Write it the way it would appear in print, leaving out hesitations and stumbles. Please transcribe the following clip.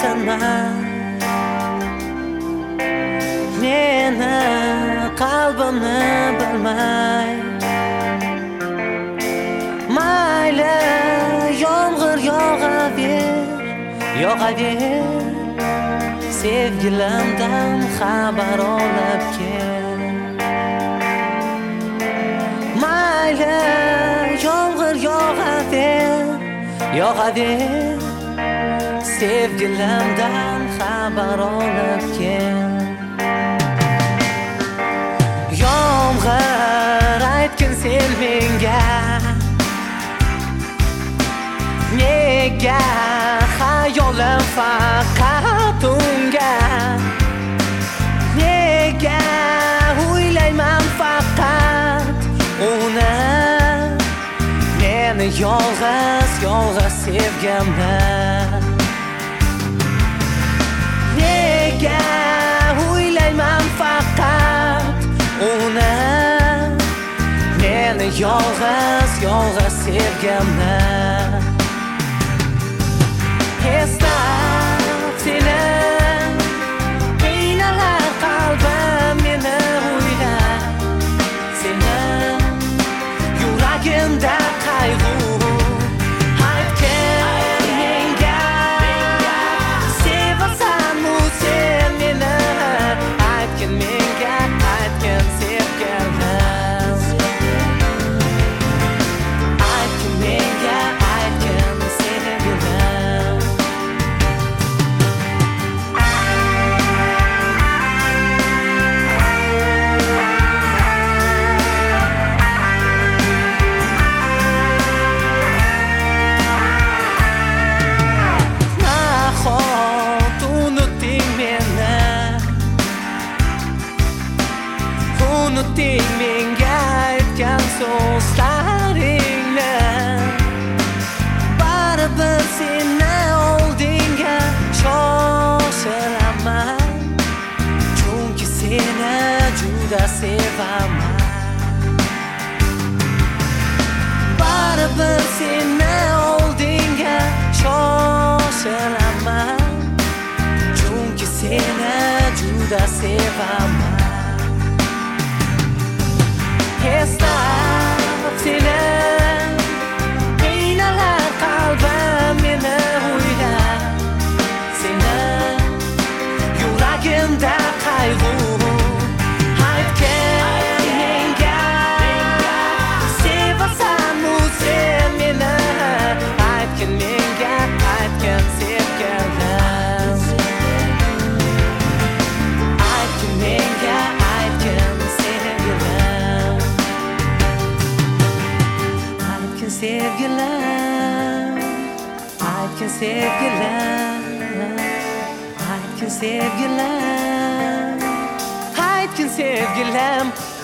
tinmay meni qalbimni bilmay mayli yomg'ir yog'aver sevgilimdan xabar olib kel mayli yomg'ir yog'aver sevgilimdan xabar olib kel yomg'ir aytgin sen menga nega xayolim faqat unga nega o'ylayman faqat uni meni yolg'iz sevgimni nega o'ylayman faqat uni meni yolg'iz sevgimni eslab seni qiynalar qalbim meni o'ylab seni yuragimda qayg'u aytgin menga sevasanmi sen meni aytgin menga aytgin sevgilim aytgin menga aytgin sevgilim nahot unutding meni unutding menga aytgan so'zlaringni baribir seni oldinga shoshilaman chunki seni juda sevaman baribir seni oldinga shoshilaman chunki seni juda sevaman eslab seni qiynalar qalbim meni o'ylab seni yuragimda qayg'u aytgin menga sevasanmi sen meni aytgin menga aytgin sevgilim aytgin menga aytgin sevgilim aytgin sevgilim aytgin sevgilim aytgin sevgilim aytgin sevgilim